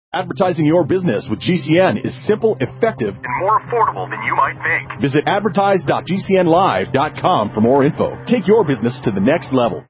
Advertising your business with GCN is simple, effective, and more affordable than you might think. Visit advertise.gcnlive.com for more info. Take your business to the next level.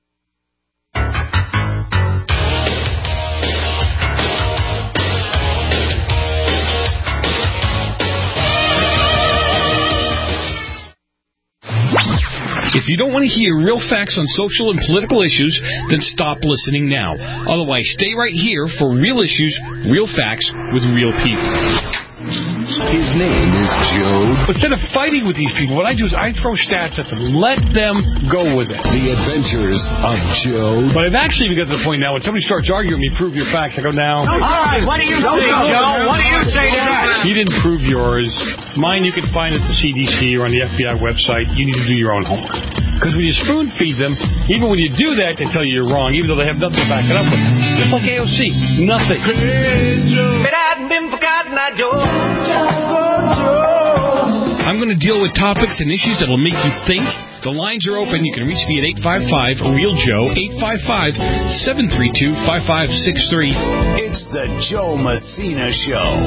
If you don't want to hear real facts on social and political issues, then stop listening now. Otherwise, stay right here for real issues, real facts, with real people. His name is Joe. Instead of fighting with these people, what I do is I throw stats at them. Let them go with it. The Adventures of Joe. But I've actually got to the point now when somebody starts arguing with me, prove your facts, I go, now. All right, what do you say, Joe? What do you say to that? You didn't prove yours. Mine you can find at the CDC or on the FBI website. You need to do your own homework. Because when you spoon feed them, even when you do that, they tell you you're wrong, even though they have nothing to back it up with. Just like AOC. Nothing. But I've been forgotten, I Joe. I'm going to deal with topics and issues that will make you think. The lines are open. You can reach me at 855-REAL-JOE, 855-732-5563. It's the Joe Messina Show.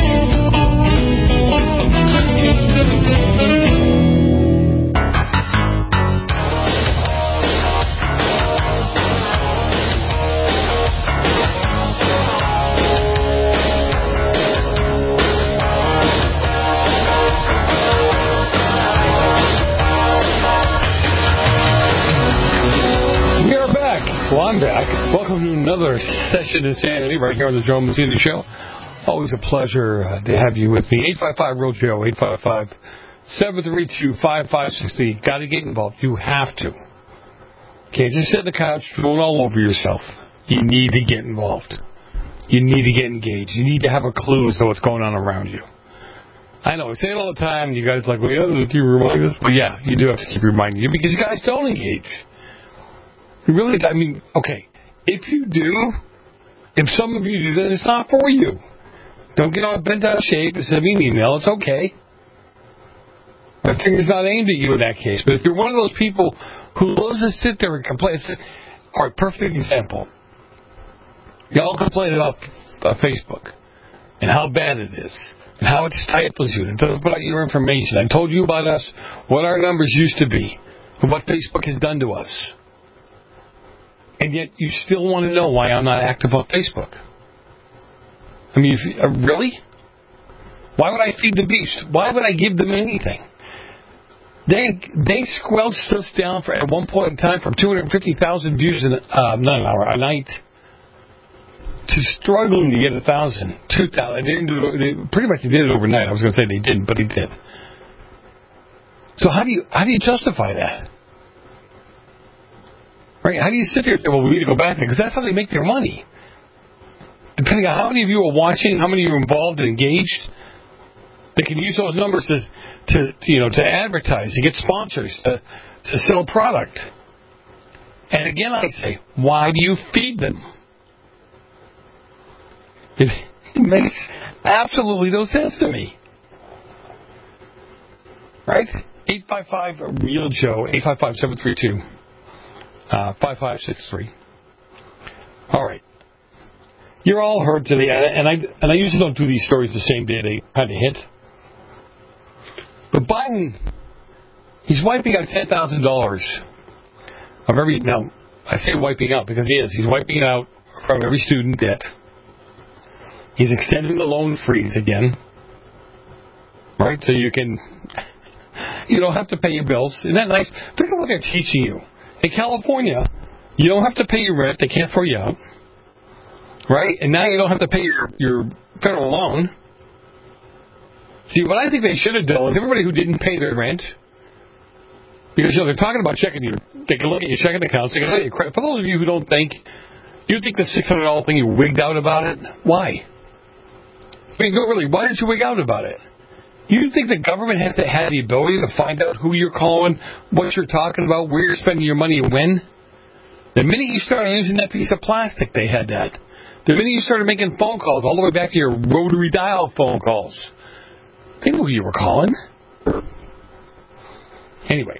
Well, I'm back. Welcome to another session of Insanity right here on the Joe Messina Show. Always a pleasure to have you with me. 855-REAL-JOE, 855-732-5560. Got to get involved. You have to. Can't just sit on the couch drooling all over yourself. You need to get involved. You need to get engaged. You need to have a clue as to what's going on around you. I know, I say it all the time. You guys are like, well, yeah, keep reminding us. But yeah, you do have to keep reminding you because you guys don't engage. You really, I mean, okay, if you do, if some of you do, then it's not for you. Don't get all bent out of shape and send me an email. It's okay. My finger's not aimed at you in that case. But if you're one of those people who loves to sit there and complain, all right, perfect example. Y'all complain about Facebook and how bad it is and how it stifles you and doesn't put out your information. I told you about us, what our numbers used to be, and what Facebook has done to us. And yet you still want to know why I'm not active on Facebook. I mean, really? Why would I feed the beast? Why would I give them anything? They squelched us down at one point in time from 250,000 views a night to struggling to get 1,000, 2,000. They pretty much did it overnight. I was going to say they didn't, but they did. So how do you justify that? Right? How do you sit there and say, well, we need to go back there? Because that's how they make their money. Depending on how many of you are watching, how many of you are involved and engaged, they can use those numbers to advertise, to get sponsors, to sell product. And again, I say, why do you feed them? It makes absolutely no sense to me. Right? 855-REAL-JOE, 855-732-5563. All right. You're all heard today, and I usually don't do these stories the same day they kind of hit. But Biden, he's wiping out $10,000 of every. Now, I say wiping out because he is. He's wiping it out from every student debt. He's extending the loan freeze again, right? So you don't have to pay your bills. Isn't that nice? Think of what they're teaching you. In California, you don't have to pay your rent. They can't throw you out. Right? And now you don't have to pay your federal loan. See, what I think they should have done is everybody who didn't pay their rent, because they're talking about they can look at your checking accounts, they can look at your credit. For those of you who don't think, you think the $600 thing, you wigged out about it? Why? I mean, really, why did you wig out about it? You think the government has to have the ability to find out who you're calling, what you're talking about, where you're spending your money, and when? The minute you started using that piece of plastic, they had that. The minute you started making phone calls, all the way back to your rotary dial phone calls, they knew who you were calling. Anyway.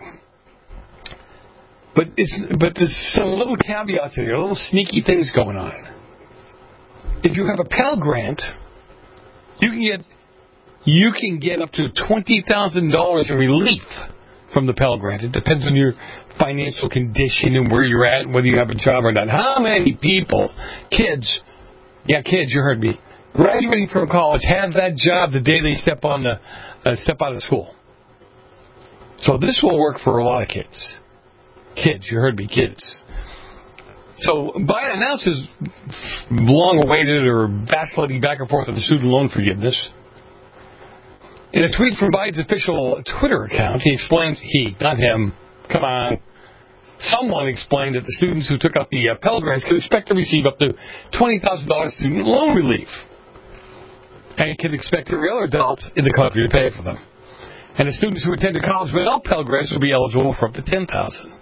But there's some little caveats in there, little sneaky things going on. if you have a Pell Grant, you can get up to $20,000 in relief from the Pell Grant. It depends on your financial condition and where you're at and whether you have a job or not. How many people, kids, you heard me, graduating from college have that job the day they step out of school? So this will work for a lot of kids. Kids, you heard me, kids. So Biden announces long-awaited or vacillating back and forth on the student loan forgiveness. In a tweet from Biden's official Twitter account, he explained, not him, come on, someone explained that the students who took up the Pell Grants could expect to receive up to $20,000 student loan relief, and can expect every other adult in the country to pay for them. And the students who attended college without Pell Grants will be eligible for up to $10,000.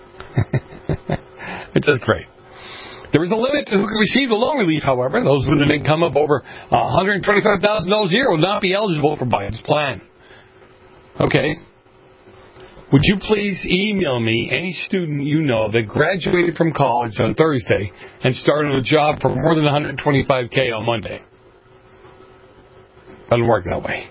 It's just great. There is a limit to who can receive the loan relief, however. Those with an income of over $125,000 a year will not be eligible for Biden's plan. Okay. Would you please email me any student you know that graduated from college on Thursday and started a job for more than $125K on Monday? Doesn't work that way.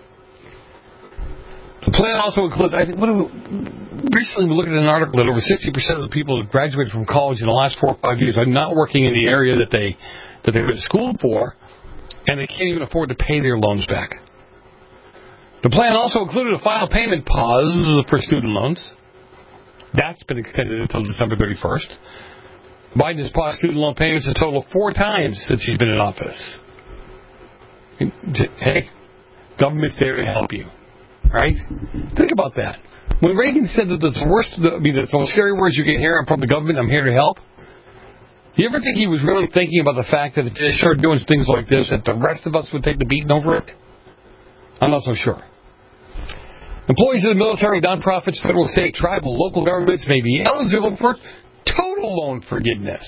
The plan also includes, recently we looked at an article that over 60% of the people that graduated from college in the last 4 or 5 years are not working in the area that they went to school for, and they can't even afford to pay their loans back. The plan also included a final payment pause for student loans. That's been extended until December 31st. Biden has paused student loan payments a total of 4 times since he's been in office. Hey, government's there to help you. Right? Think about that. When Reagan said that the most scary words you can hear from the government, I'm here to help. You ever think he was really thinking about the fact that if they started doing things like this, that the rest of us would take the beating over it? I'm not so sure. Employees of the military, nonprofits, federal, state, tribal, local governments may be eligible for total loan forgiveness.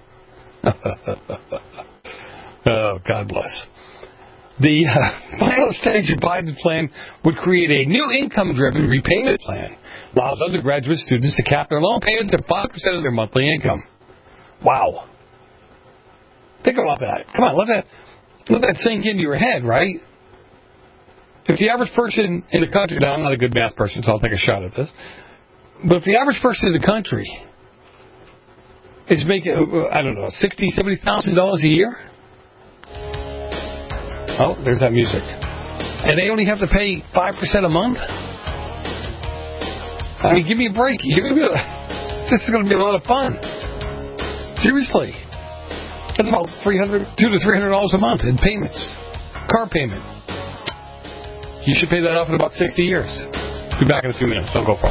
Oh, God bless. The final stage of Biden's plan would create a new income-driven repayment plan. Allows undergraduate students to cap their loan payments at 5% of their monthly income. Wow. Think about that. Come on, let that sink into your head, right? If the average person in the country, now I'm not a good math person, so I'll take a shot at this, but if the average person in the country is making, $60,000, $70,000 a year, oh, there's that music. And they only have to pay 5% a month? I mean, give me a break. This is going to be a lot of fun. Seriously. That's about $200 to $300 a month in payments. Car payment. You should pay that off in about 60 years. Be back in a few minutes. Don't go far.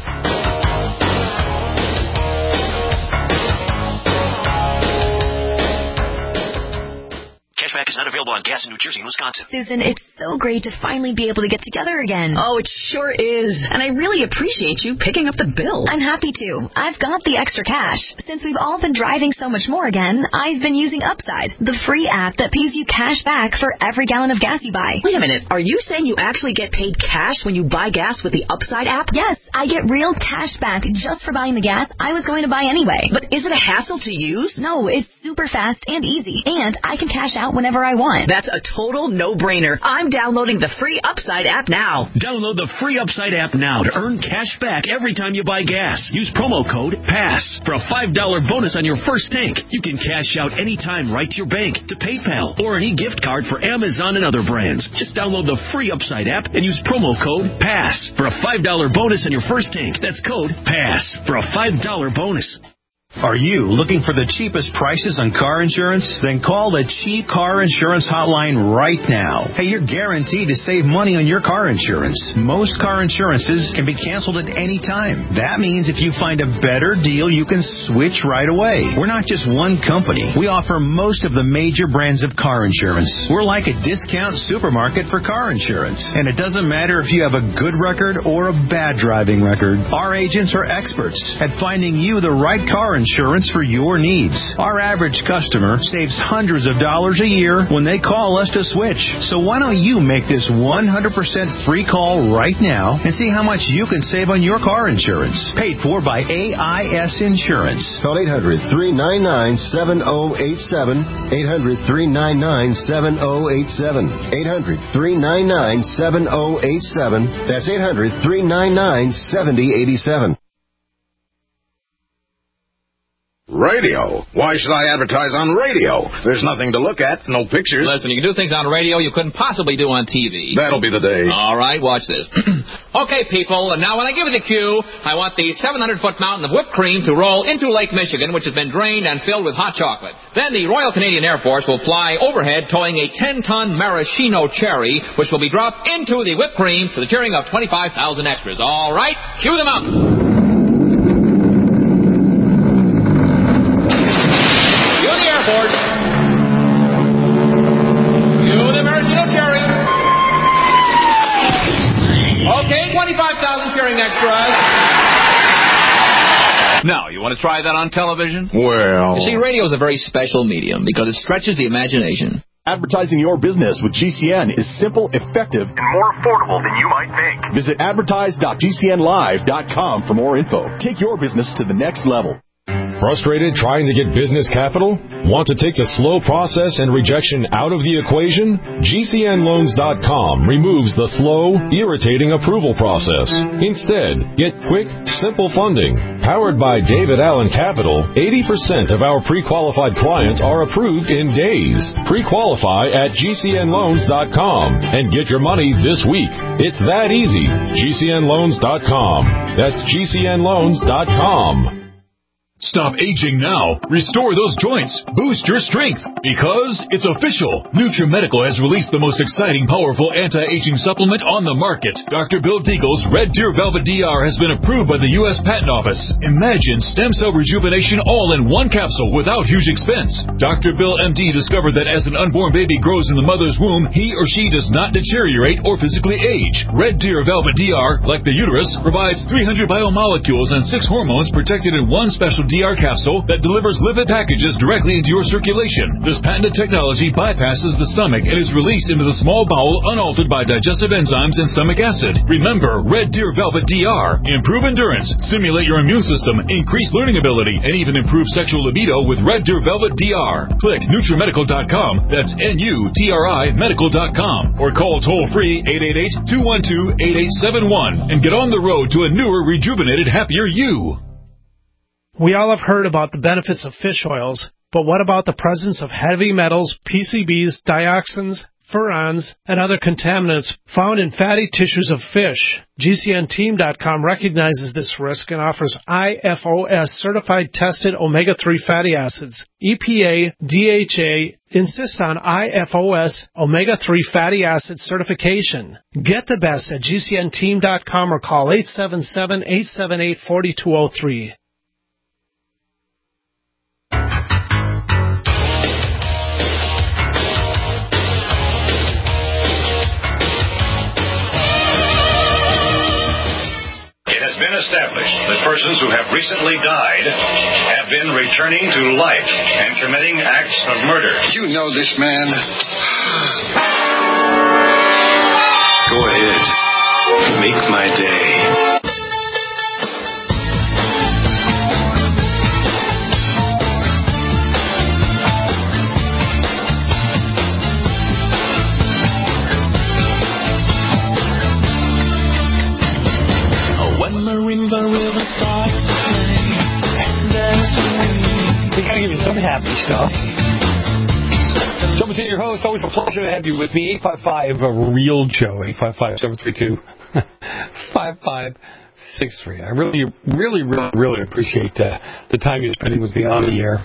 Cashback is not available on gas in New Jersey and Wisconsin. Susan, it's so great to finally be able to get together again. Oh, it sure is. And I really appreciate you picking up the bill. I'm happy to. I've got the extra cash. Since we've all been driving so much more again, I've been using Upside, the free app that pays you cash back for every gallon of gas you buy. Wait a minute. Are you saying you actually get paid cash when you buy gas with the Upside app? Yes, I get real cash back just for buying the gas I was going to buy anyway. But is it a hassle to use? No, it's super fast and easy, and I can cash out whenever I want. That's a total no-brainer. I'm downloading the free Upside app now. Download the free Upside app now to earn cash back every time you buy gas. Use promo code PASS for a $5 bonus on your first tank. You can cash out anytime right to your bank, to PayPal, or an e-gift card for Amazon and other brands. Just download the free Upside app and use promo code PASS for a $5 bonus on your first tank. That's code PASS for a $5 bonus. Are you looking for the cheapest prices on car insurance? Then call the Cheap Car Insurance Hotline right now. Hey, you're guaranteed to save money on your car insurance. Most car insurances can be canceled at any time. That means if you find a better deal, you can switch right away. We're not just one company. We offer most of the major brands of car insurance. We're like a discount supermarket for car insurance. And it doesn't matter if you have a good record or a bad driving record. Our agents are experts at finding you the right car insurance for your needs. Our average customer saves hundreds of dollars a year when they call us to switch. So why don't you make this 100% free call right now and see how much you can save on your car insurance. Paid for by AIS Insurance. Call 800-399-7087. 800-399-7087. 800-399-7087. That's 800-399-7087. Radio? Why should I advertise on radio? There's nothing to look at, no pictures. Listen, you can do things on radio you couldn't possibly do on TV. That'll be the day. All right, watch this. Okay, people, and now when I give you the cue, I want the 700-foot mountain of whipped cream to roll into Lake Michigan, which has been drained and filled with hot chocolate. Then the Royal Canadian Air Force will fly overhead towing a 10-ton maraschino cherry, which will be dropped into the whipped cream to the cheering of 25,000 extras. All right, cue the mountain. Okay, 25,000 cheering extras. Now, you want to try that on television? Well... You see, radio is a very special medium because it stretches the imagination. Advertising your business with GCN is simple, effective, and more affordable than you might think. Visit advertise.gcnlive.com for more info. Take your business to the next level. Frustrated trying to get business capital? Want to take the slow process and rejection out of the equation? GCNloans.com removes the slow, irritating approval process. Instead, get quick, simple funding. Powered by David Allen Capital, 80% of our pre-qualified clients are approved in days. Pre-qualify at GCNloans.com and get your money this week. It's that easy. GCNloans.com. That's GCNloans.com. Stop aging now. Restore those joints. Boost your strength. Because it's official. NutriMedical has released the most exciting, powerful anti-aging supplement on the market. Dr. Bill Deagle's Red Deer Velvet DR has been approved by the U.S. Patent Office. Imagine stem cell rejuvenation all in one capsule without huge expense. Dr. Bill MD discovered that as an unborn baby grows in the mother's womb, he or she does not deteriorate or physically age. Red Deer Velvet DR, like the uterus, provides 300 biomolecules and 6 hormones protected in one special DR capsule that delivers lipid packages directly into your circulation. This patented technology bypasses the stomach and is released into the small bowel unaltered by digestive enzymes and stomach acid. Remember, Red Deer Velvet DR. Improve endurance, stimulate your immune system, increase learning ability, and even improve sexual libido with Red Deer Velvet DR. Click NutriMedical.com. That's NUTRI Medical.com. Or call toll-free 888-212-8871 and get on the road to a newer, rejuvenated, happier you. We all have heard about the benefits of fish oils, but what about the presence of heavy metals, PCBs, dioxins, furans, and other contaminants found in fatty tissues of fish? GCNteam.com recognizes this risk and offers IFOS certified tested omega-3 fatty acids. EPA, DHA insist on IFOS omega-3 fatty acid certification. Get the best at GCNteam.com or call 877-878-4203. Been established that persons who have recently died have been returning to life and committing acts of murder. You know this man. Go ahead. Make my day. We gotta give you some happy stuff. Joe Messina, your host. Always a pleasure to have you with me. 855-REAL Joe. 855-732-5563. I really appreciate the time you're spending with me on the air.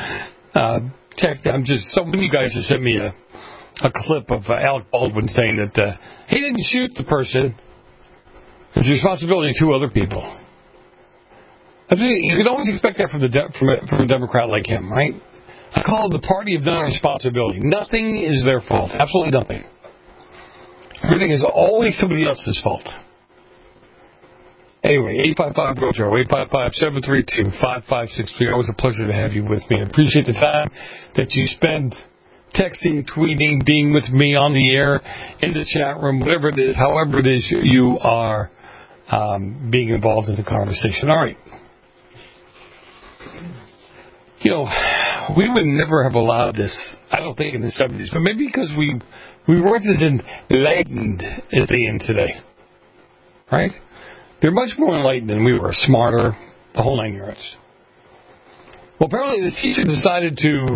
I'm just so many of you guys have sent me a clip of Alec Baldwin saying that he didn't shoot the person. It's the responsibility of 2 other people. You can always expect that from a Democrat like him, right? I call it the party of non-responsibility. Nothing is their fault. Absolutely nothing. Everything is always somebody else's fault. Anyway, 855-GO-JOE, 855-732-5563. Always a pleasure to have you with me. I appreciate the time that you spend texting, tweeting, being with me on the air, in the chat room, whatever it is, however it is you are being involved in the conversation. All right. You know, we would never have allowed this, I don't think, in the 70s, but maybe because we weren't as enlightened as they are today. Right? They're much more enlightened than we were, smarter, the whole 9 yards. Well, apparently this teacher decided to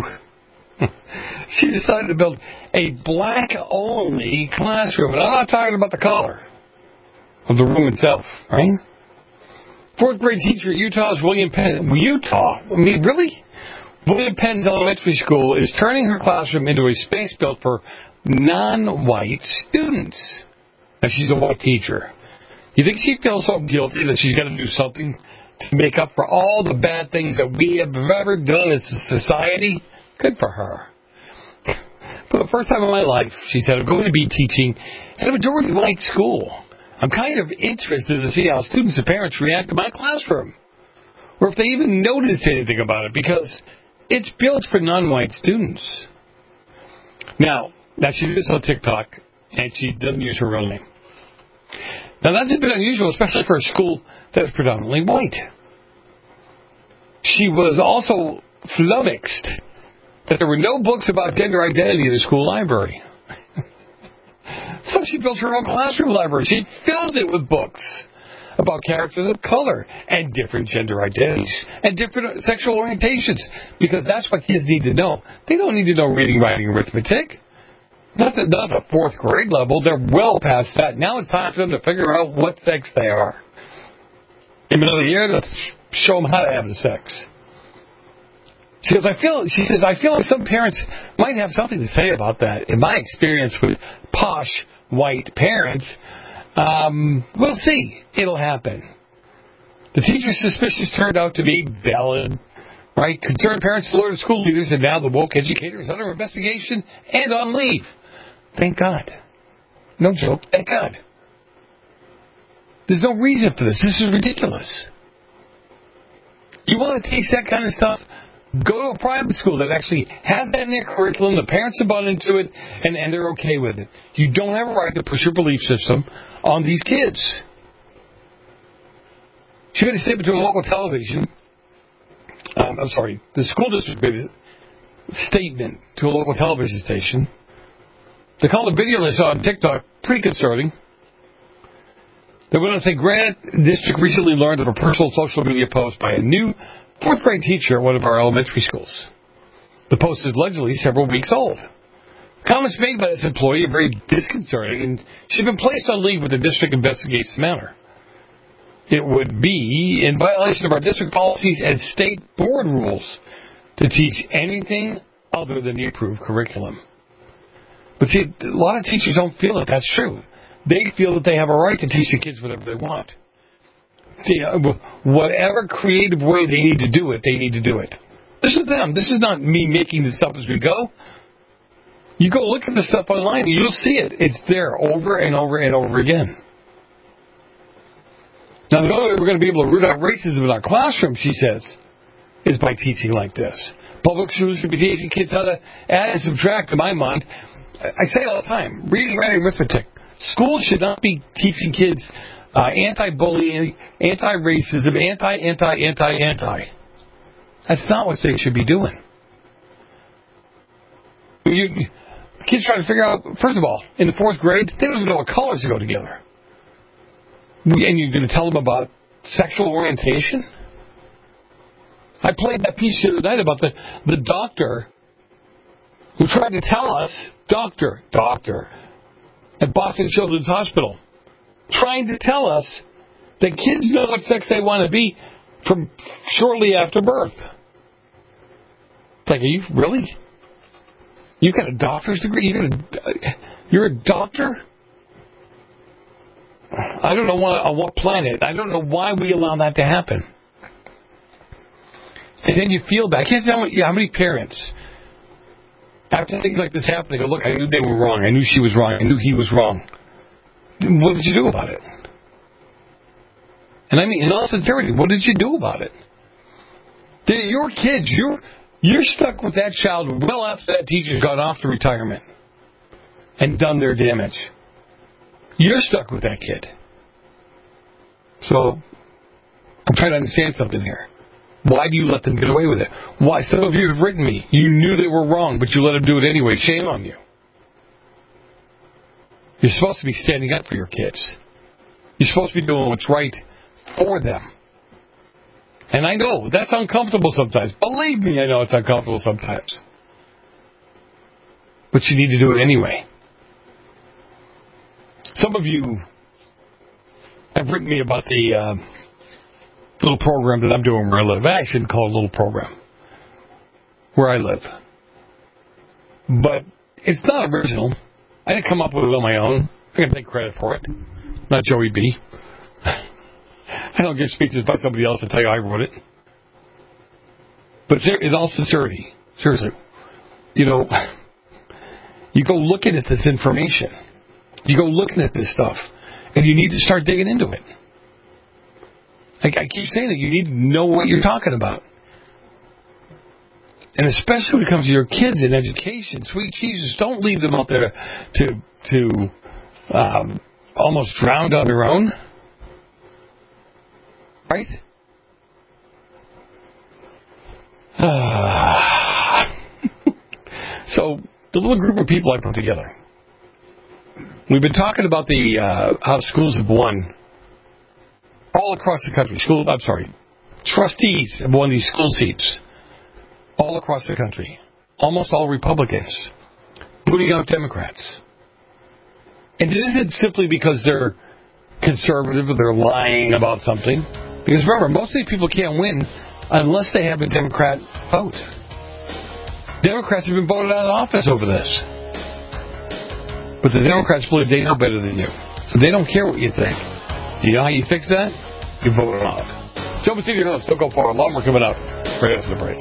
build a black-only classroom. And I'm not talking about the color of the room itself, right? Fourth grade teacher at Utah's William Penn. Utah? I mean, really? William Penn's elementary school is turning her classroom into a space built for non-white students. Now, she's a white teacher. You think she feels so guilty that she's got to do something to make up for all the bad things that we have ever done as a society? Good for her. For the first time in my life, she said, I'm going to be teaching at a majority white school. I'm kind of interested to see how students and parents react to my classroom, or if they even notice anything about it, because it's built for non-white students. Now she does this on TikTok, and she doesn't use her real name. Now, that's a bit unusual, especially for a school that is predominantly white. She was also flummoxed that there were no books about gender identity in the school library. So she built her own classroom library. She filled it with books about characters of color and different gender identities and different sexual orientations, because that's what kids need to know. They don't need to know reading, writing, arithmetic. Not the fourth grade level. They're well past that. Now it's time for them to figure out what sex they are. In the middle of the year, let's show them how to have the sex. She says, I feel like some parents might have something to say about that. In my experience with posh white parents, we'll see. It'll happen. The teacher's suspicions turned out to be valid. Right? Concerned parents alerted school leaders, and now the woke educator is under investigation and on leave. Thank God. No joke. Thank God. There's no reason for this. This is ridiculous. You want to teach that kind of stuff? Go to a private school that actually has that in their curriculum. The parents have bought into it, and they're okay with it. You don't have a right to push your belief system on these kids. She made a statement to a local television. The school district made a statement to a local television station. They called a video they saw on TikTok pretty concerning. They went on to say Granite District recently learned of a personal social media post by a new fourth grade teacher at one of our elementary schools. The post is allegedly several weeks old. Comments made by this employee are very disconcerting, and she's been placed on leave with the district investigates the matter. It would be in violation of our district policies and state board rules to teach anything other than the approved curriculum. But see, a lot of teachers don't feel that that's true. They feel that they have a right to teach the kids whatever they want. Whatever creative way they need to do it, they need to do it. This is them. This is not me making this up as we go. You go look at the stuff online and you'll see it. It's there over and over and over again. Now, the only way we're going to be able to root out racism in our classroom, she says, is by teaching like this. Public schools should be teaching kids how to add and subtract, to my mind. I say it all the time, reading, writing, arithmetic. Schools should not be teaching kids anti-bullying, anti-racism, anti. That's not what they should be doing. Kids trying to figure out, first of all, in the fourth grade, they don't even know what colors go together. And you're going to tell them about sexual orientation? I played that piece the other night about the doctor who tried to tell us, doctor, at Boston Children's Hospital, trying to tell us that kids know what sex they want to be from shortly after birth. It's like, are you really? You got a doctor's degree? You're a doctor? I don't know on what planet. I don't know why we allow that to happen. And then you feel bad. I can't tell you how many parents, after things like this happen, they go, look, I knew they were wrong. I knew she was wrong. I knew he was wrong. What did you do about it? And I mean, in all sincerity, what did you do about it? Your kids, you're stuck with that child well after that teacher's gone off to retirement and done their damage. You're stuck with that kid. So, I'm trying to understand something here. Why do you let them get away with it? Why? Some of you have written me. You knew they were wrong, but you let them do it anyway. Shame on you. You're supposed to be standing up for your kids. You're supposed to be doing what's right for them. And I know, that's uncomfortable sometimes. Believe me, I know it's uncomfortable sometimes. But you need to do it anyway. Some of you have written me about the little program that I'm doing where I live. I shouldn't call it a little program. Where I live. But it's not original. I didn't come up with it on my own. I can take credit for it. Not Joey B. I don't give speeches by somebody else and tell you I wrote it. But in all sincerity, seriously, you go looking at this information. You go looking at this stuff, and you need to start digging into it. I keep saying that you need to know what you're talking about. And especially when it comes to your kids and education, sweet Jesus, don't leave them out there to almost drown on their own. Right? So, the little group of people I put together, we've been talking about how schools have won all across the country. Trustees have won these school seats all across the country. Almost all Republicans, booting out Democrats. And it isn't simply because they're conservative or they're lying about something. Because remember, most of these people can't win unless they have a Democrat vote. Democrats have been voted out of office over this. But the Democrats believe they know better than you. So they don't care what you think. You know how you fix that? You vote them out. Joe Messina, your host. Don't go far. A lot more coming up right after the break.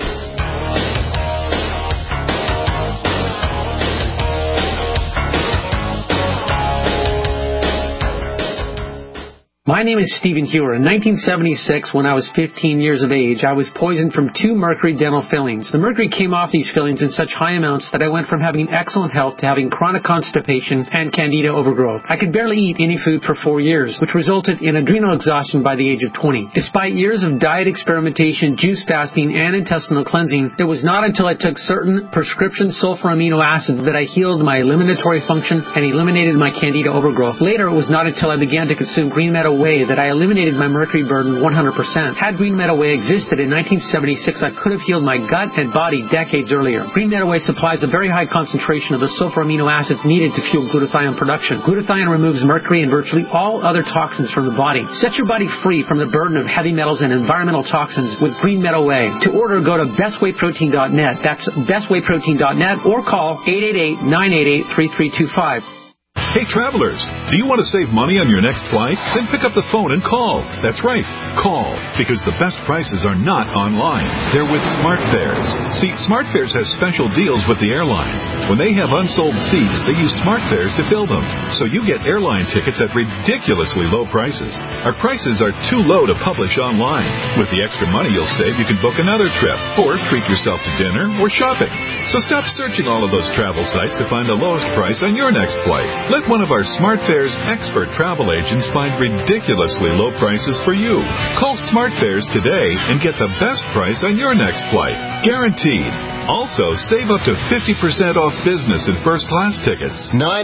My name is Stephen Hewer. In 1976, when I was 15 years of age, I was poisoned from 2 mercury dental fillings. The mercury came off these fillings in such high amounts that I went from having excellent health to having chronic constipation and candida overgrowth. I could barely eat any food for 4 years, which resulted in adrenal exhaustion by the age of 20. Despite years of diet experimentation, juice fasting, and intestinal cleansing, it was not until I took certain prescription sulfur amino acids that I healed my eliminatory function and eliminated my candida overgrowth. Later, it was not until I began to consume Green Meadow Whey that I eliminated my mercury burden 100%. Had Green Meadow Whey existed in 1976, I could have healed my gut and body decades earlier. Green Meadow Whey supplies a very high concentration of the sulfur amino acids needed to fuel glutathione production. Glutathione removes mercury and virtually all other toxins from the body. Set your body free from the burden of heavy metals and environmental toxins with Green Meadow Whey. To order, go to bestwayprotein.net. That's bestwayprotein.net or call 888-988-3325. Hey, travelers, do you want to save money on your next flight? Then pick up the phone and call. That's right, call, because the best prices are not online. They're with SmartFares. See, SmartFares has special deals with the airlines. When they have unsold seats, they use SmartFares to fill them. So you get airline tickets at ridiculously low prices. Our prices are too low to publish online. With the extra money you'll save, you can book another trip, or treat yourself to dinner or shopping. So stop searching all of those travel sites to find the lowest price on your next flight. Let one of our SmartFares expert travel agents find ridiculously low prices for you. Call SmartFares today and get the best price on your next flight. Guaranteed. Also, save up to 50% off business and first class tickets.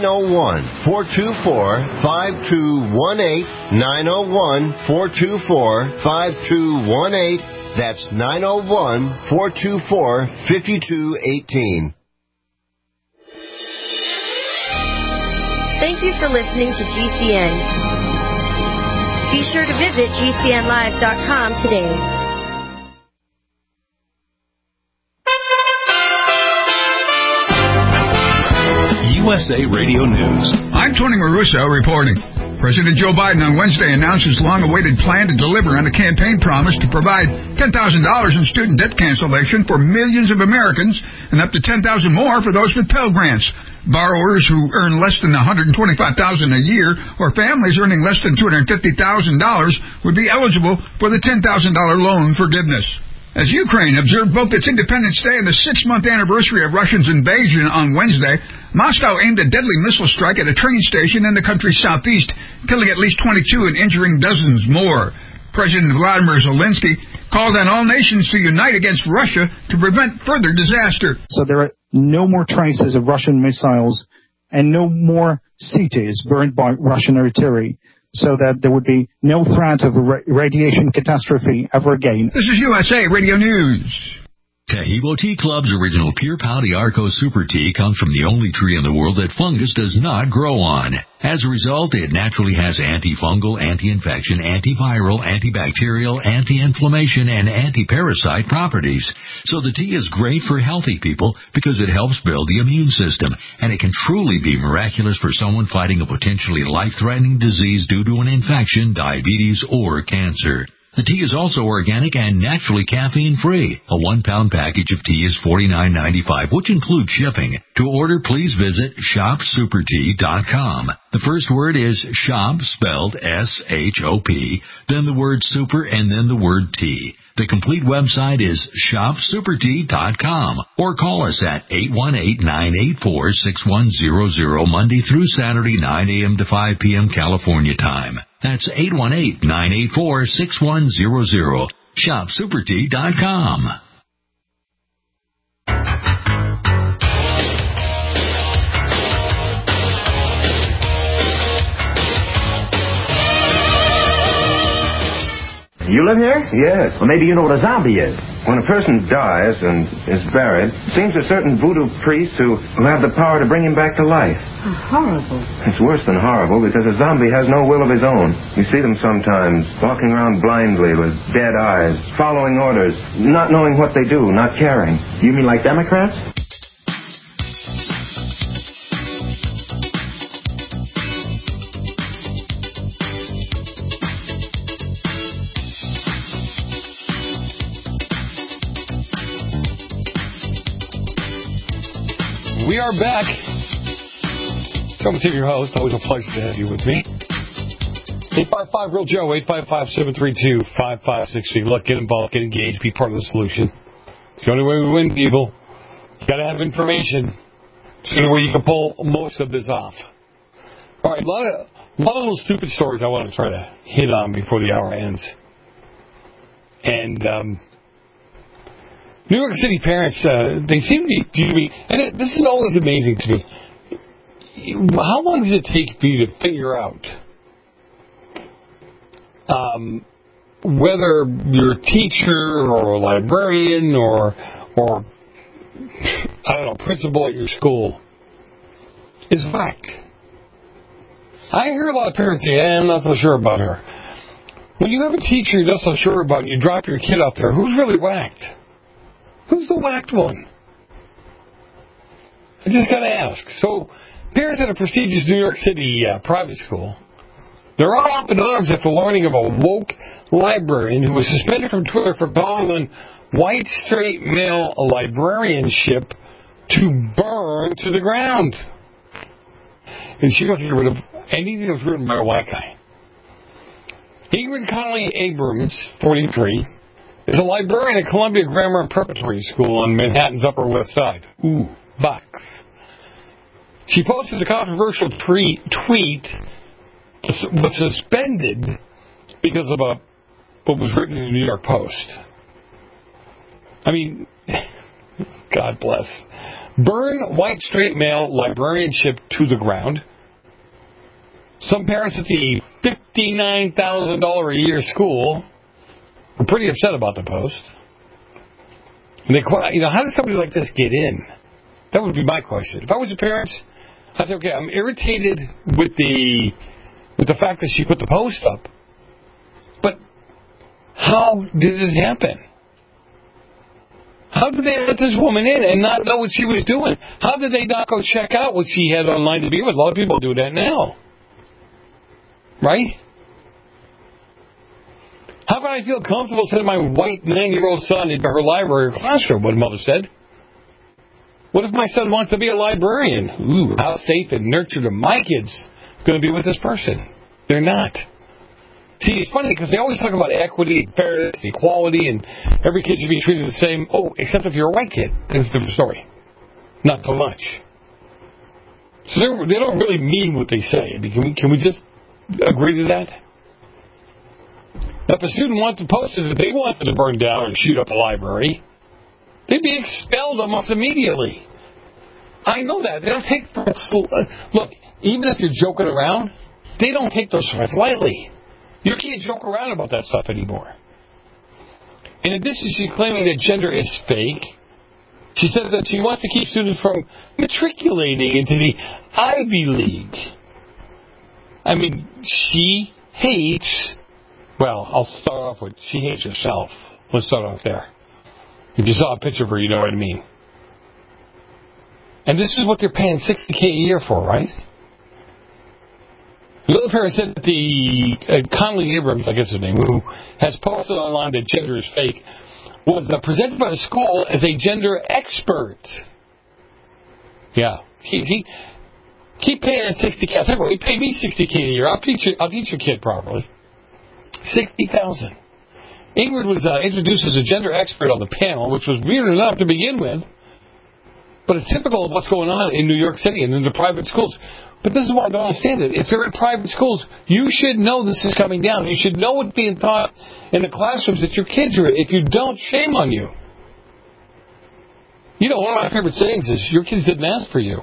901-424-5218. 901-424-5218. That's 901-424-5218. Thank you for listening to GCN. Be sure to visit GCNlive.com today. USA Radio News. I'm Tony Maruso reporting. President Joe Biden on Wednesday announced his long-awaited plan to deliver on a campaign promise to provide $10,000 in student debt cancellation for millions of Americans and up to $10,000 more for those with Pell Grants. Borrowers who earn less than $125,000 a year or families earning less than $250,000 would be eligible for the $10,000 loan forgiveness. As Ukraine observed both its Independence Day and the 6-month anniversary of Russia's invasion on Wednesday, Moscow aimed a deadly missile strike at a train station in the country's southeast, killing at least 22 and injuring dozens more. President Vladimir Zelensky called on all nations to unite against Russia to prevent further disaster. So there are no more traces of Russian missiles and no more cities burned by Russian artillery, so that there would be no threat of a radiation catastrophe ever again. This is USA Radio News. Tahibo Tea Club's original Pure Pau d'Arco Super Tea comes from the only tree in the world that fungus does not grow on. As a result, it naturally has antifungal, anti-infection, antiviral, antibacterial, anti-inflammation, and anti-parasite properties. So the tea is great for healthy people because it helps build the immune system, and it can truly be miraculous for someone fighting a potentially life-threatening disease due to an infection, diabetes, or cancer. The tea is also organic and naturally caffeine-free. A 1-pound package of tea is $49.95, which includes shipping. To order, please visit shopsupertea.com. The first word is shop, spelled S-H-O-P, then the word super, and then the word tea. The complete website is shopsupertea.com, or call us at 818-984-6100, Monday through Saturday, 9 a.m. to 5 p.m. California time. That's 818-984-6100. shopsupertea.com. You live here? Yes. Well, maybe you know what a zombie is. When a person dies and is buried, it seems to certain voodoo priests who have the power to bring him back to life. Oh, horrible. It's worse than horrible because a zombie has no will of his own. You see them sometimes walking around blindly with dead eyes, following orders, not knowing what they do, not caring. You mean like Democrats? We are back. Come to your host. Always a pleasure to have you with me. 855-REAL-JOE, 855-732-5560. Look, get involved, get engaged, be part of the solution. It's the only way we win, people. You got to have information. It's the only way you can pull most of this off. All right, a lot of little stupid stories I want to try to hit on before the hour ends. And New York City parents, they seem to be viewing, and this is always amazing to me. How long does it take for you to figure out whether you're a teacher or a librarian or I don't know, principal at your school is whacked? I hear a lot of parents say, I'm not so sure about her. When you have a teacher you're not so sure about and you drop your kid out there, who's really whacked? Who's the whacked one? I just got to ask. So, parents at a prestigious New York City private school, they're all up in arms after learning of a woke librarian who was suspended from Twitter for calling on white straight male librarianship to burn to the ground. And she wants to get rid of anything that was written by a white guy. Ingrid Connolly Abrams, 43, is a librarian at Columbia Grammar and Preparatory School on Manhattan's Upper West Side. Ooh, box. She posted a controversial tweet, was suspended because of what was written in the New York Post. I mean, God bless. Burn white straight male librarianship to the ground. Some parents at the $59,000 a year school were pretty upset about the post. And they, how does somebody like this get in? That would be my question. If I was a parent, I'd say, okay, I'm irritated with the fact that she put the post up. But how did it happen? How did they let this woman in and not know what she was doing? How did they not go check out what she had online to begin with? A lot of people do that now. Right? How can I feel comfortable sending my white 9-year-old son into her library or classroom, what mother said? What if my son wants to be a librarian? Ooh, how safe and nurtured are my kids going to be with this person? They're not. See, it's funny because they always talk about equity, fairness, equality, and every kid should be treated the same. Oh, except if you're a white kid. That's a different story. Not so much. So they don't really mean what they say. I mean, can we just agree to that? Now, if a student posted that they wanted to burn down and shoot up a library, they'd be expelled almost immediately. I know that. They don't take threats. Look, even if you're joking around, they don't take those threats lightly. You can't joke around about that stuff anymore. In addition, she's claiming that gender is fake. She says that she wants to keep students from matriculating into the Ivy League. I mean, she hates... Well, I'll start off with she hates herself. Let's start off there. If you saw a picture of her, you know what I mean. And this is what they're paying $60K a year for, right? The other parent said that the Conley Abrams, I guess his name, who has posted online that gender is fake, was presented by the school as a gender expert. Yeah. Keep paying $60K. I tell you what, you pay me $60K a year. I'll teach your kid properly. $60,000. Ingrid was introduced as a gender expert on the panel, which was weird enough to begin with, but it's typical of what's going on in New York City and in the private schools. But this is why I don't understand it. If they're in private schools, you should know this is coming down. You should know what's being taught in the classrooms that your kids are in. If you don't, shame on you. You know, one of my favorite sayings is, your kids didn't ask for you.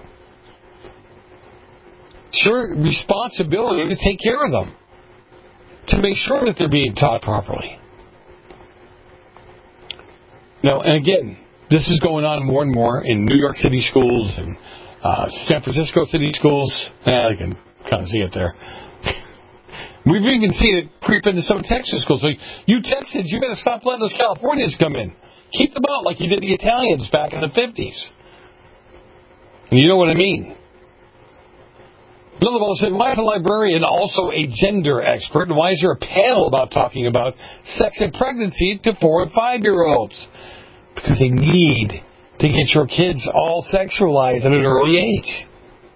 It's your responsibility to take care of them, to make sure that they're being taught properly. Now, and again, this is going on more and more in New York City schools and San Francisco City schools. I can kind of see it there. We've even seen it creep into some Texas schools. So you Texans, you better stop letting those Californians come in. Keep them out like you did the Italians back in the 50s. And you know what I mean. Another one said, why is a librarian also a gender expert? And why is there a panel about talking about sex and pregnancy to 4- and 5-year-olds? Because they need to get your kids all sexualized at an early age.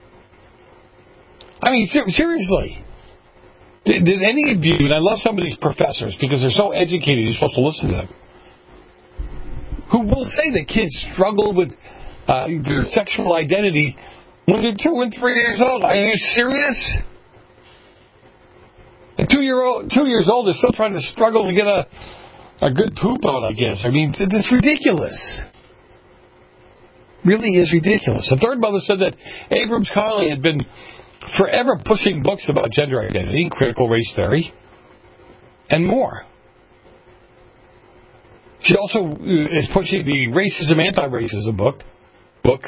I mean, seriously. Did any of you, and I love some of these professors because they're so educated, you're supposed to listen to them, who will say that kids struggle with their sexual identity when they're 2 and 3 years old. Are you serious? A 2 years old is still trying to struggle to get a good poop out, I guess. I mean, it's ridiculous. Really is ridiculous. The third mother said that Abrams Conley had been forever pushing books about gender identity, critical race theory, and more. She also is pushing the racism, anti-racism books.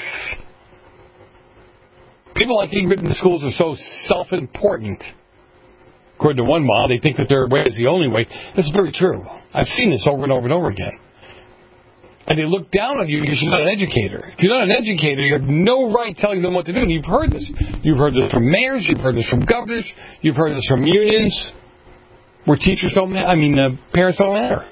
People like Ingrid in the schools are so self-important. According to one mom, they think that their way is the only way. That's very true. I've seen this over and over and over again. And they look down on you because you're not an educator. If you're not an educator, you have no right telling them what to do. And you've heard this. You've heard this from mayors. You've heard this from governors. You've heard this from unions where teachers don't matter. Parents don't matter.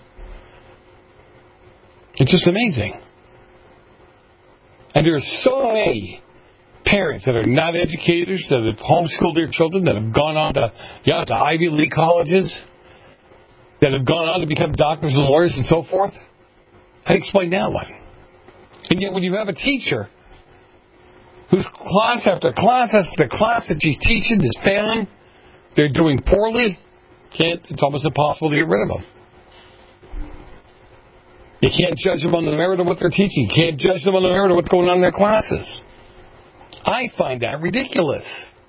It's just amazing. And there are so many parents that are not educators, that have homeschooled their children, that have gone on to Ivy League colleges, that have gone on to become doctors and lawyers and so forth. How do you explain that one? And yet when you have a teacher whose class after class after class that she's teaching is failing, they're doing poorly, it's almost impossible to get rid of them. You can't judge them on the merit of what they're teaching. You can't judge them on the merit of what's going on in their classes. I find that ridiculous.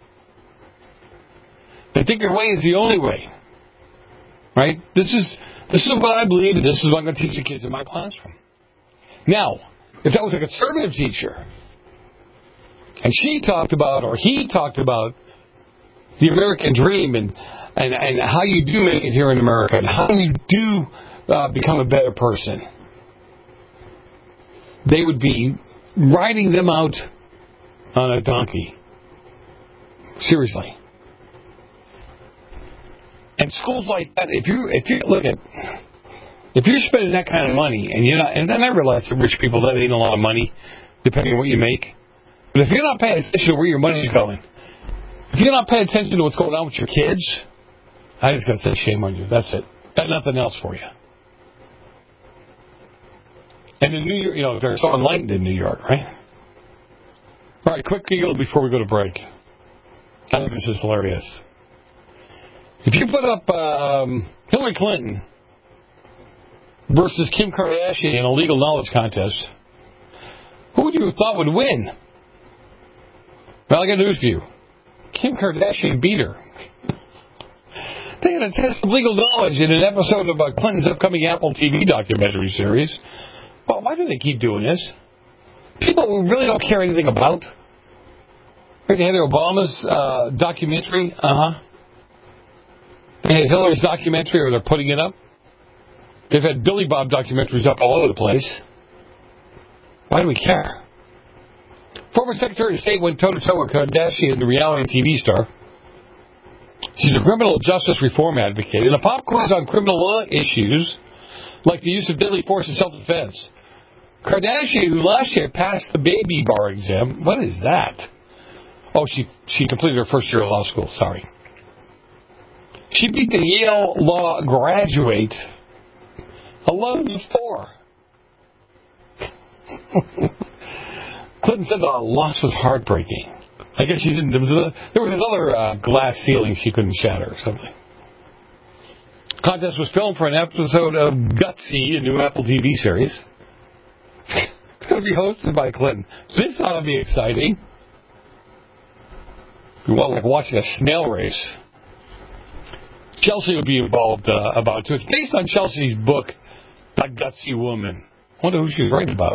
They think their way is the only way. Right? This is what I believe, and this is what I'm going to teach the kids in my classroom. Now, if that was a conservative teacher, and she talked about, or he talked about, the American dream and how you do make it here in America, and how you do become a better person, they would be riding them out on a donkey. Seriously. And schools like that, if you're spending that kind of money, and you're not, and I realize that rich people, that ain't a lot of money, depending on what you make. But if you're not paying attention to where your money's going, if you're not paying attention to what's going on with your kids, I just got to say shame on you. That's it. Got nothing else for you. And in New York, they're so enlightened in New York, right? All right, quick deal before we go to break. I think this is hilarious. If you put up Hillary Clinton versus Kim Kardashian in a legal knowledge contest, who would you have thought would win? Well, I got news for you. Kim Kardashian beat her. They had a test of legal knowledge in an episode of Clinton's upcoming Apple TV documentary series. Well, why do they keep doing this? People who really don't care anything about. They had Obama's documentary. They had Hillary's documentary, or they're putting it up. They've had Billy Bob documentaries up all over the place. Why do we care? Former Secretary of State went toe-to-toe with Kardashian, the reality TV star. She's a criminal justice reform advocate. And a pop quiz on criminal law issues, like the use of deadly force in self-defense. Kardashian, who last year passed the baby bar exam. What is that? Oh, she completed her first year of law school. Sorry. She beat the Yale Law graduate 11-4. Clinton said the loss was heartbreaking. I guess she didn't. There was another glass ceiling she couldn't shatter or something. The contest was filmed for an episode of Gutsy, a new Apple TV series. It's going to be hosted by Clinton. This ought to be exciting. You want like watching a snail race. Chelsea will be involved about it too. It's based on Chelsea's book, A Gutsy Woman. I wonder who she's writing about.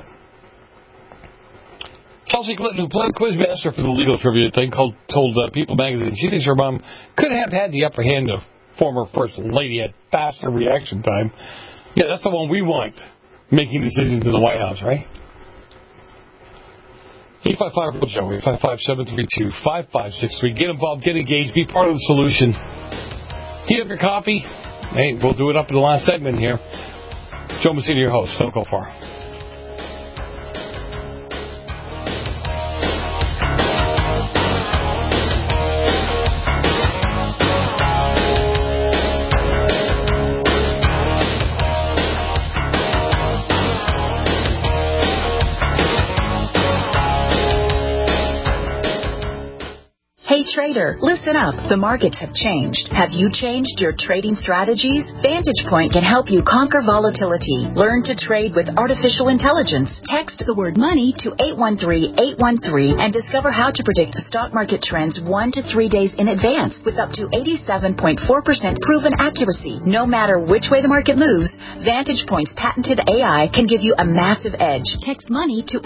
Chelsea Clinton, who played Quizmaster for the legal trivia thing, told People magazine she thinks her mom could have had the upper hand of former First Lady at faster reaction time. Yeah, that's the one we want, making decisions in the White House, right? 855-REAL-JOE, 855-732-5563. Get involved, get engaged, be part of the solution. Heat up your coffee. Hey, we'll do it up in the last segment here. Joe Messina, your host. Don't go far. Hey trader, listen up. The markets have changed. Have you changed your trading strategies? Vantage Point can help you conquer volatility. Learn to trade with artificial intelligence. Text the word money to 813-813 and discover how to predict stock market trends 1 to 3 days in advance with up to 87.4% proven accuracy. No matter which way the market moves, Vantage Point's patented AI can give you a massive edge. Text money to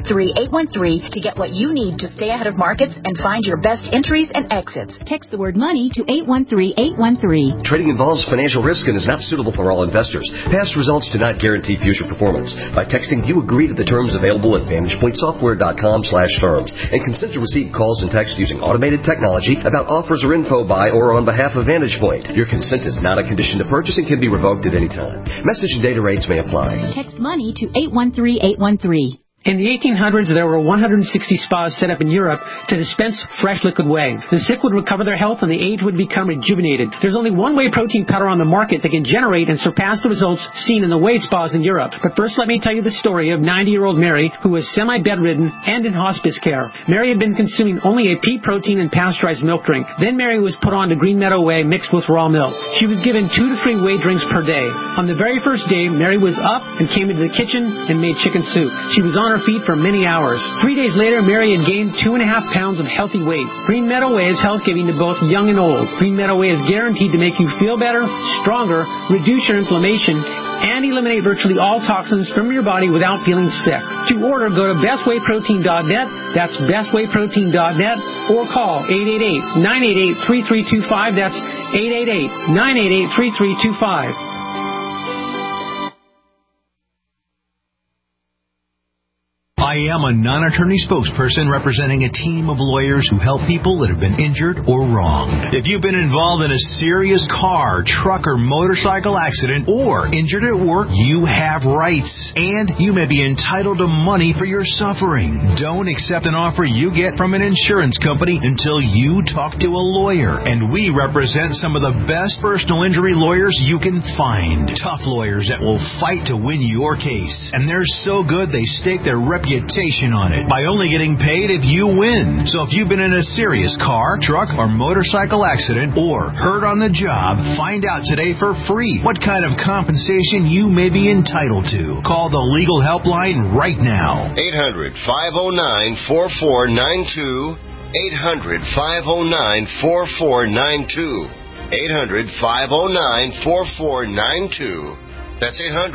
813-813 to get what you need to stay ahead of markets and find your best entries and exits. Text the word money to 813-813. Trading involves financial risk and is not suitable for all investors. Past results do not guarantee future performance. By texting, you agree to the terms available at VantagePointSoftware.com/terms and consent to receive calls and texts using automated technology about offers or info by or on behalf of Vantage Point. Your consent is not a condition to purchase and can be revoked at any time. Message and data rates may apply. Text money to 813-813. In the 1800s, there were 160 spas set up in Europe to dispense fresh liquid whey. The sick would recover their health and the aged would become rejuvenated. There's only one whey protein powder on the market that can generate and surpass the results seen in the whey spas in Europe. But first, let me tell you the story of 90-year-old Mary, who was semi-bedridden and in hospice care. Mary had been consuming only a pea protein and pasteurized milk drink. Then Mary was put on to Green Meadow Whey mixed with raw milk. She was given 2 to 3 whey drinks per day. On the very first day, Mary was up and came into the kitchen and made chicken soup. She was on her feet for many hours. 3 days later, Mary had gained 2.5 pounds of healthy weight. Green Meadow Whey is health-giving to both young and old. Green Meadow Whey is guaranteed to make you feel better, stronger, reduce your inflammation, and eliminate virtually all toxins from your body without feeling sick. To order, go to bestwayprotein.net. That's bestwayprotein.net, or call 888-988-3325. That's 888-988-3325. I am a non-attorney spokesperson representing a team of lawyers who help people that have been injured or wronged. If you've been involved in a serious car, truck, or motorcycle accident or injured at work, you have rights, and you may be entitled to money for your suffering. Don't accept an offer you get from an insurance company until you talk to a lawyer, and we represent some of the best personal injury lawyers you can find. Tough lawyers that will fight to win your case, and they're so good they stake their reputation on it by only getting paid if you win. So if you've been in a serious car, truck, or motorcycle accident or hurt on the job, find out today for free what kind of compensation you may be entitled to. Call the legal helpline right now. 800-509-4492. 800-509-4492. 800-509-4492. That's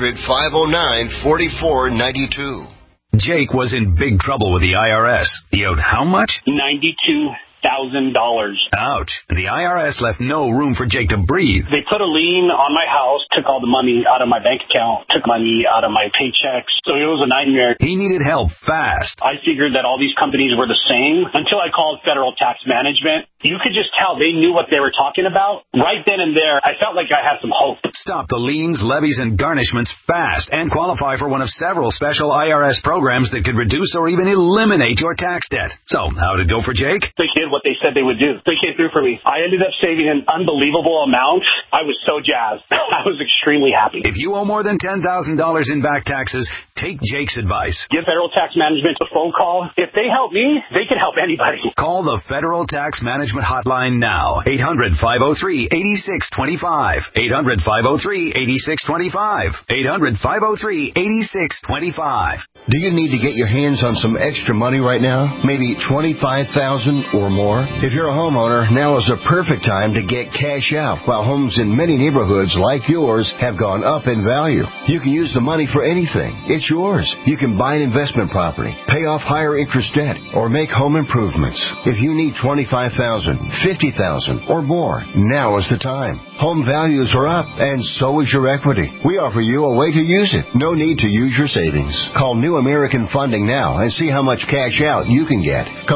800-509-4492. Jake was in big trouble with the IRS. He owed how much? $92,000. Ouch. The IRS left no room for Jake to breathe. They put a lien on my house, took all the money out of my bank account, took money out of my paychecks. So it was a nightmare. He needed help fast. I figured that all these companies were the same until I called Federal Tax Management. You could just tell they knew what they were talking about. Right then and there, I felt like I had some hope. Stop the liens, levies, and garnishments fast and qualify for one of several special IRS programs that could reduce or even eliminate your tax debt. So, how did it go for Jake? They did what they said they would do. They came through for me. I ended up saving an unbelievable amount. I was so jazzed. I was extremely happy. If you owe more than $10,000 in back taxes, take Jake's advice. Give Federal Tax Management a phone call. If they help me, they can help anybody. Call the Federal Tax Management Hotline now. 800-503-8625. 800-503-8625. 800-503-8625. Do you need to get your hands on some extra money right now? Maybe $25,000 or more? If you're a homeowner, now is the perfect time to get cash out while homes in many neighborhoods like yours have gone up in value. You can use the money for anything. It's yours. You can buy an investment property, pay off higher interest debt, or make home improvements. If you need $25,000, $50,000 or more, now is the time. Home values are up, and so is your equity. We offer you a way to use it. No need to use your savings. Call New American Funding now and see how much cash out you can get. Call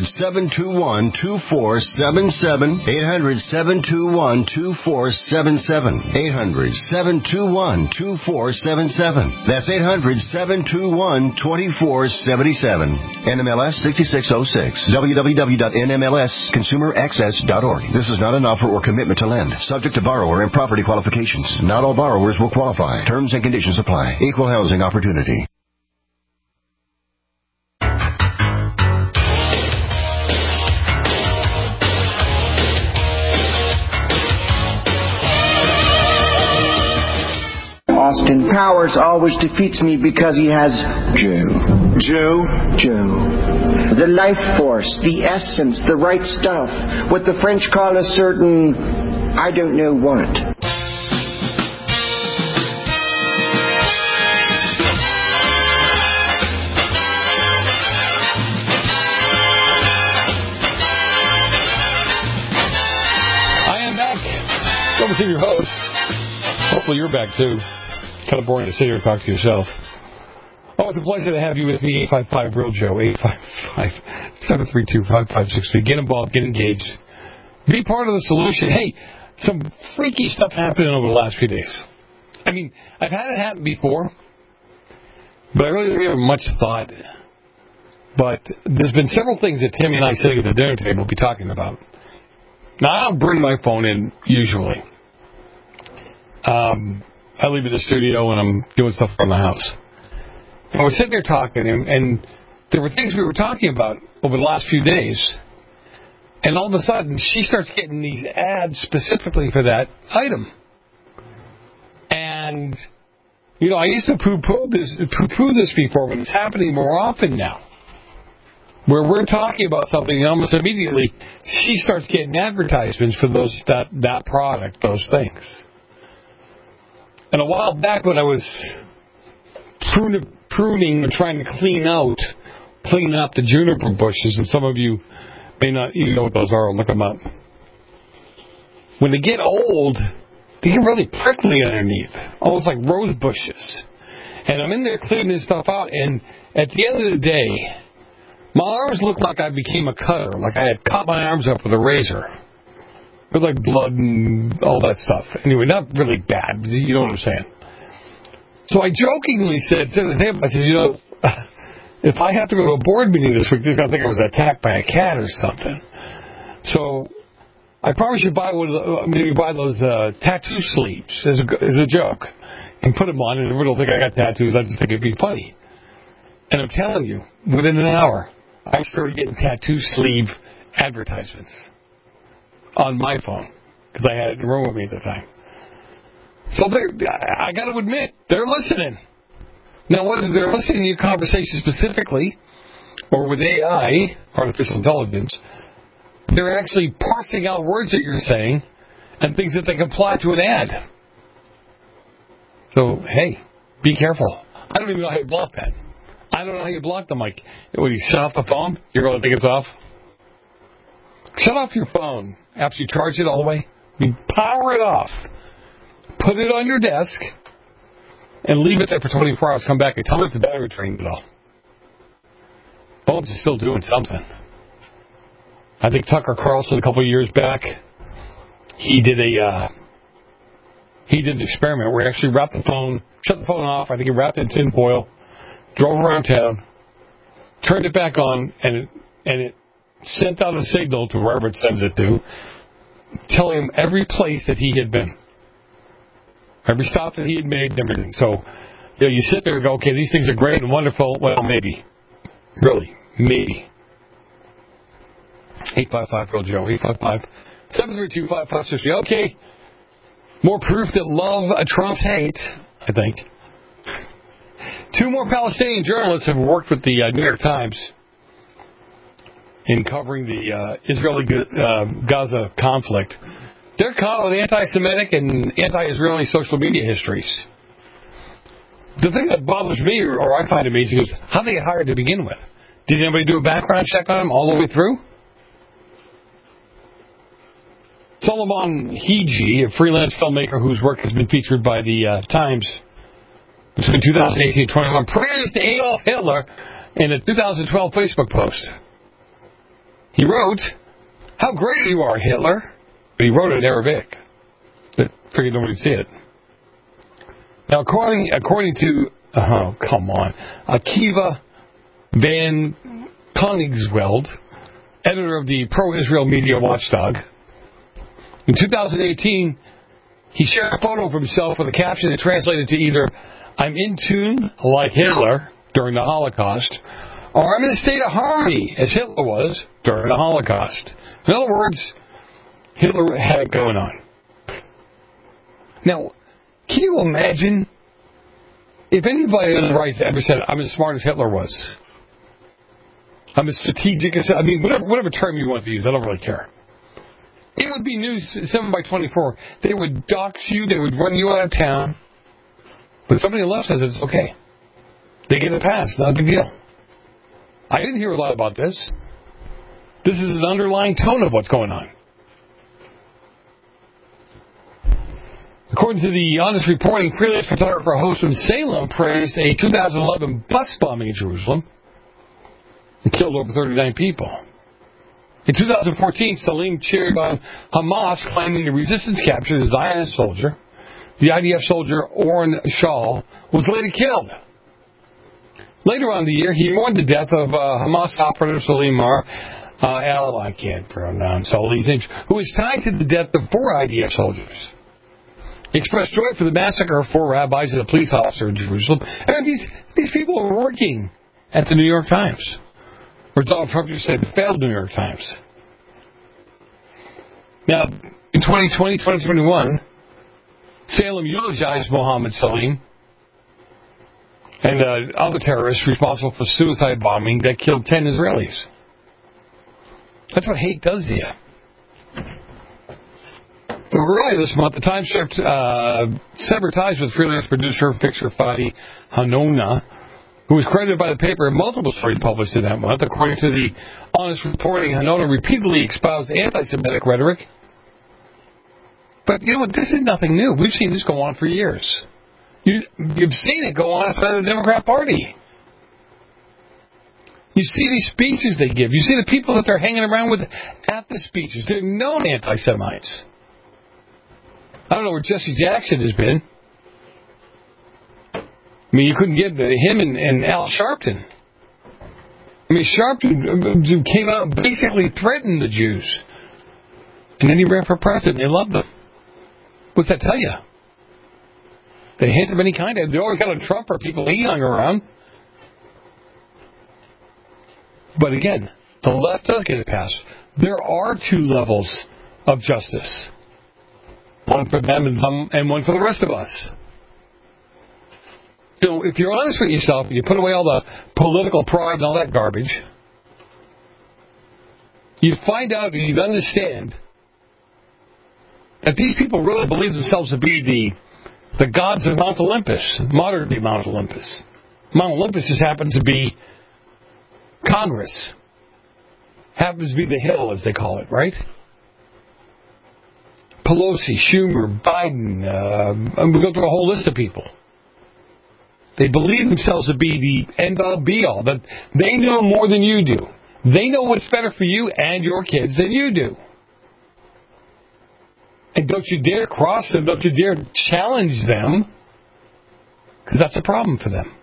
800-721-2477. 800-721-2477. 800-721-2477. That's 800-721-2477. NMLS 6606. www.nmlsconsumeraccess.org. This is not an offer or commitment to lend. Subject to borrower and property qualifications. Not all borrowers will qualify. Terms and conditions apply. Equal housing opportunity. Austin Powers always defeats me because he has Joe. The life force, the essence, the right stuff. What the French call a certain, I don't know what. I am back. Over to your host. Hopefully you're back too. Kind of boring to sit here and talk to yourself. Oh, it's a pleasure to have you with me. 855-REAL-JOE. 855-732-5563. Get involved. Get engaged. Be part of the solution. Hey, some freaky stuff happening over the last few days. I mean, I've had it happen before, but I really didn't give it much thought. But there's been several things that Tammy and I sitting at the dinner table will be talking about. Now, I don't bring my phone in usually. I leave it in the studio and I'm doing stuff around the house. And we're sitting there talking, and there were things we were talking about over the last few days. And all of a sudden, she starts getting these ads specifically for that item. And, you know, I used to poo-poo this before, but it's happening more often now. Where we're talking about something, and almost immediately, she starts getting advertisements for that product, those things. And a while back when I was pruning and trying to clean up the juniper bushes, and some of you may not even know what those are, look them up. When they get old, they get really prickly underneath, almost like rose bushes. And I'm in there cleaning this stuff out, and at the end of the day, my arms looked like I became a cutter, like I had cut my arms up with a razor. With like blood and all that stuff. Anyway, not really bad, but you know what I'm saying. So I jokingly said to him, I said, you know, if I have to go to a board meeting this week, they're going to think I was attacked by a cat or something. So I probably should buy maybe buy those tattoo sleeves as a joke and put them on, and everyone will think I got tattoos. I just think it'd be funny. And I'm telling you, within an hour, I started getting tattoo sleeve advertisements on my phone because I had it in the room with me at the time. So I got to admit, they're listening. Now, whether they're listening to your conversation specifically or with AI, artificial intelligence, they're actually parsing out words that you're saying and things that they can apply to an ad. So, hey, be careful. I don't even know how you block that. I don't know how you block them. Like, when you shut off the phone, you're going to think it's off? Shut off your phone. After you charge it all the way, you power it off. Put it on your desk and leave it there for 24 hours. Come back and tell me if the battery drained at all. Phones are still doing something. I think Tucker Carlson a couple of years back, he did an experiment where he actually wrapped the phone, shut the phone off. I think he wrapped it in tin foil, drove around town, turned it back on, and it sent out a signal to wherever it sends it to, telling him every place that he had been, every stop that he had made, and everything. So, you sit there and go, okay, these things are great and wonderful. Well, maybe. Really, maybe. 855-REAL-JOE, 855-732-5560. Okay. More proof that love trumps hate, I think. Two more Palestinian journalists have worked with the New York Times in covering the Israeli-Gaza conflict. They're caught on anti-Semitic and anti-Israeli social media histories. The thing that bothers me, or I find amazing, is how they get hired to begin with. Did anybody do a background check on them all the way through? Solomon Hiji, a freelance filmmaker whose work has been featured by the Times between 2018 and 2021, praised Adolf Hitler in a 2012 Facebook post. He wrote, "How great you are, Hitler." But he wrote it in Arabic. I figured nobody would see it. Now, according to, Akiva van Koningsveld, editor of the pro-Israel media watchdog, in 2018, he shared a photo of himself with a caption that translated to either, "I'm in tune like Hitler during the Holocaust," or "I'm in a state of harmony as Hitler was during the Holocaust." In other words, Hitler had it going on. Now, can you imagine if anybody on the right ever said, "I'm as smart as Hitler was. I'm as strategic as," whatever term you want to use, I don't really care. It would be news 7 by 24. They would dox you. They would run you out of town. But somebody on the left says it's okay. They get a pass. Not a big deal. I didn't hear a lot about this. This is an underlying tone of what's going on. According to the Honest Reporting, freelance photographer Hossam Salem praised a 2011 bus bombing in Jerusalem and killed over 39 people. In 2014, Salim cheered on Hamas claiming the resistance captured a Zionist soldier. The IDF soldier Oren Shal was later killed. Later on in the year, he mourned the death of Hamas operative Salim I can't pronounce all these names, who was tied to the death of 4 IDF soldiers. He expressed joy for the massacre of 4 rabbis and a police officer in Jerusalem. And these people are working at the New York Times. Or Donald Trump just said, failed New York Times. Now, in 2020, 2021, Salem eulogized Mohammed Salim and other terrorists responsible for suicide bombing that killed 10 Israelis. That's what hate does to you. So earlier this month, the Times severed ties with freelance producer Fixer Fadi Hanona, who was credited by the paper in multiple stories published in that month. According to the Honest Reporting, Hanona repeatedly espoused anti-Semitic rhetoric. But you know what? This is nothing new. We've seen this go on for years. You've seen it go on inside the Democrat Party. You see these speeches they give. You see the people that they're hanging around with at the speeches. They're known anti-Semites. I don't know where Jesse Jackson has been. I mean, you couldn't get him and Al Sharpton. I mean, Sharpton came out and basically threatened the Jews. And then he ran for president. They loved him. What's that tell you? They hate him any kind of... They always got a Trump or people he hung around. But again, the left does get it passed. There are two levels of justice. One for them and one for the rest of us. So if you're honest with yourself, you put away all the political pride and all that garbage, you find out and you understand that these people really believe themselves to be the gods of Mount Olympus, modern-day Mount Olympus. Mount Olympus just happens to be Congress. Happens to be the Hill, as they call it, right? Pelosi, Schumer, Biden, we go through a whole list of people. They believe themselves to be the end-all, be-all, that they know more than you do. They know what's better for you and your kids than you do. And don't you dare cross them, don't you dare challenge them, because that's a problem for them.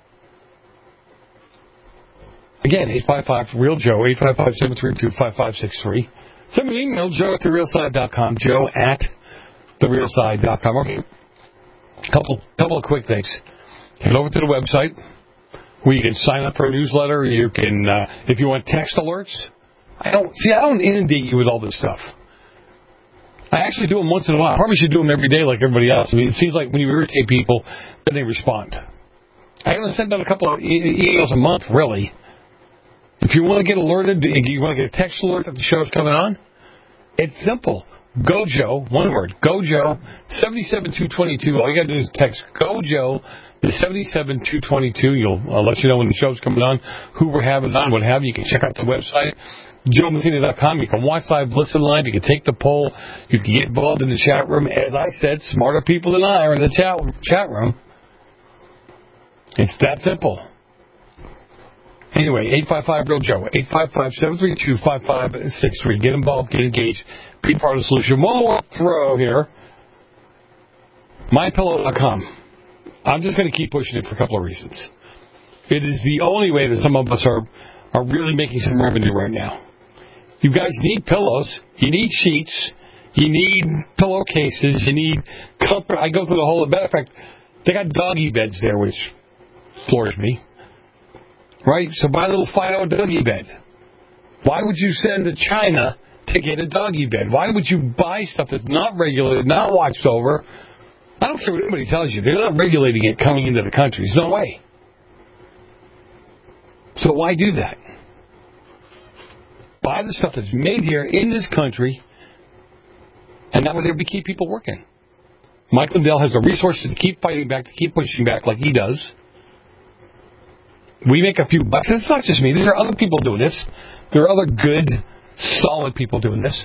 Again, 855-REAL-JOE, 855-732-5563. Send me an email, joe@therealside.com, joe@therealside.com. Okay. Couple of quick things. Head over to the website where you can sign up for a newsletter. You can, if you want text alerts. I don't inundate you with all this stuff. I actually do them once in a while. I probably should do them every day like everybody else. I mean, it seems like when you irritate people, then they respond. I only send out a couple of emails a month, really. If you want to get alerted, you want to get a text alert that the show's coming on, it's simple. Go Joe, one word, Go Joe, 77222. All you got to do is text Go Joe, the 77222. I'll let you know when the show's coming on, who we're having on, what have you. You can check out the website, joemessina.com. You can watch live, listen live. You can take the poll. You can get involved in the chat room. As I said, smarter people than I are in the chat room. It's that simple. Anyway, 855-REAL-JOE, 855-732-5563. Get involved, get engaged, be part of the solution. One more throw here. MyPillow.com. I'm just going to keep pushing it for a couple of reasons. It is the only way that some of us are really making some revenue right now. You guys need pillows. You need sheets. You need pillowcases. You need comfort. I go through the whole... As a matter of fact, they got doggy beds there, which floors me. Right? So buy a little Fido doggy bed. Why would you send to China to get a doggy bed? Why would you buy stuff that's not regulated, not watched over? I don't care what anybody tells you. They're not regulating it coming into the country. There's no way. So why do that? Buy the stuff that's made here in this country, and that way there will keep people working. Mike Lindell has the resources to keep fighting back, to keep pushing back like he does. We make a few bucks. It's not just me. There are other people doing this. There are other good, solid people doing this.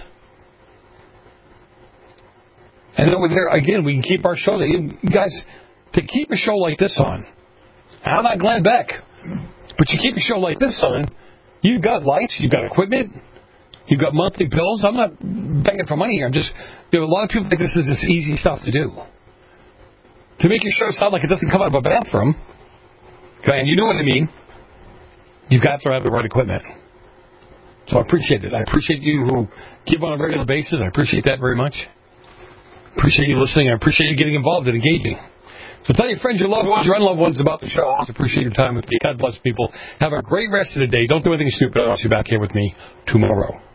And then over there, again, we can keep our show. You guys, to keep a show like this on, I'm not Glenn Beck, but you keep a show like this on, you've got lights, you've got equipment, you've got monthly bills. I'm not begging for money here. There are a lot of people think this is just easy stuff to do. To make your show sound like it doesn't come out of a bathroom, okay, and you know what I mean, you've got to have the right equipment. So I appreciate it. I appreciate you who give on a regular basis. I appreciate that very much. Appreciate you listening. I appreciate you getting involved and engaging. So tell your friends, your loved ones, your unloved ones about the show. I also appreciate your time with me. God bless people. Have a great rest of the day. Don't do anything stupid. I'll see you back here with me tomorrow.